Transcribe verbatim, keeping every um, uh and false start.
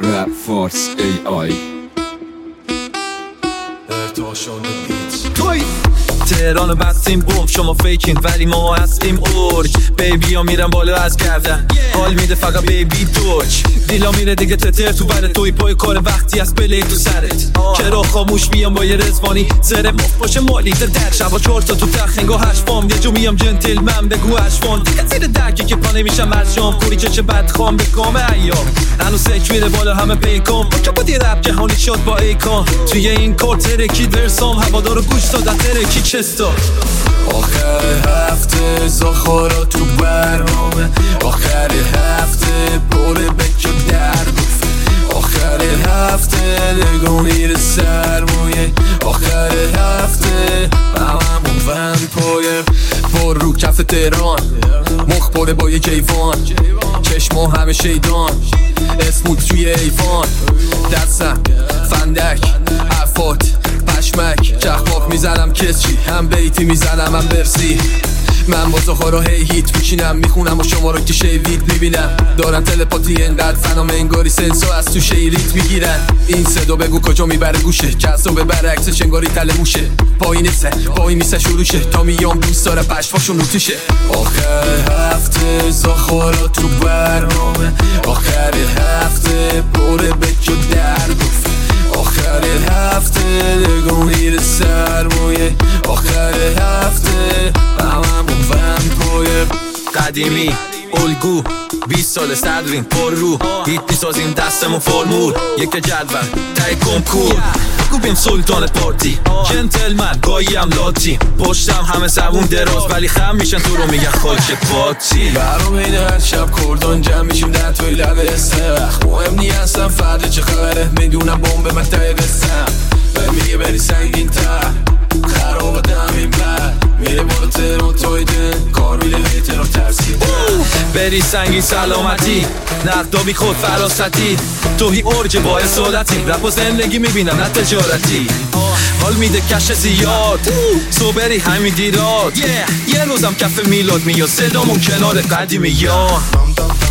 رپ فارس ای آی ارتاشان بیت توی تهران بستیم بوم، شما فیکین ولی ما هستیم اورج. بیبی ها میرن بالا از گردن، حال میده فقط بیبی دوچ. دیلا میره دیگه تتر تو بره، توی پای کار وقتی از بله تو سرت. چرا خاموش میام با یه رزوانی زره مفت باشه مالی در شبا چهار تا تو تخت انگاه هشت فام. یه جو میام جنتلمن بگو هشفان دیگه زیر درکی که پا نمیشم ارشام. کوری چه چه بدخوام به کام ایام هنو سیک میره بالا همه پیکام. با که بود یه رب جهانی شد با ایکان توی این کار ترکی درسام. هوادارو گوش دادن ترکی چستا. آخر هفته زاخارا تو برنامه، آخر هفته بره بکه در گفت. آخر هفته نگاه میره سرمایه، آخر هفته هممون وند پایه. بار رو کف تهران مخ پره با یه جیوان، چشما همه شیدان اسموت توی ایوان. دستم فندک حرفات پشمک، چخماق میزنم کسی هم بیتی میزنم هم برسی. من با زخارا هی هیت میشینم میخونم و شما رو که شیوید میبینم. دارن تلپاتی انقدر فنام انگاری سنسو از تو شیریت میگیرن. این صدا بگو کجا میبره گوشه، جذاب برعکسش انگاری تله موشه. پایین سه پایین میسه شروشه تا میام دوست داره پشفاشون رو توشه. آخر هفته زخارا تو برنامه، آخر هفته بره بکو در گفت. آخر هفته نگاه میره سرمایه، آخر هفته هممون وند پایه. قدیمی الگو بیست سال صدرین پر رو هیت میسازیم دستمون فرمول. یک جدول تای کنکور بگو بیم سلطان پارتی. جنتلمن گاهی هم لاتی پشتم همه زبون دراز ولی خم میشن تو رو میگن خاک پاتی. برام اینه هر شب کردان جمع میشیم در توی لب استخ. مهم نی هستم فرد چه خبره، میدونم بمب من تای قسم و میگه بری سنگین تر خراب دمین بر. میره بالا تهران توی دن کار میره لیتر و ترسی بری سنگین سلامتی نقدابی خود فراستی. توهی ارج با اصالتی رپ و زندگی میبینم نه تجارتی. حال میده کش زیاد صبری همین دیراد. یه روزم کف میلاد میاد صدامون کنار قدیمی یان.